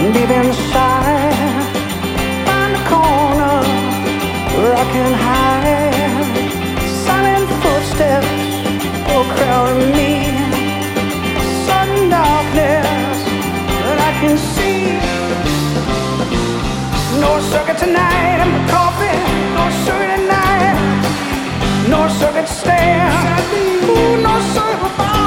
deep inside. Find a corner where I can hide. Silent footsteps will crowd me. Sudden darkness that I can see. No circuit tonight, I'm coffee. No circuit at night. No circuit stare. Ooh, no circuit.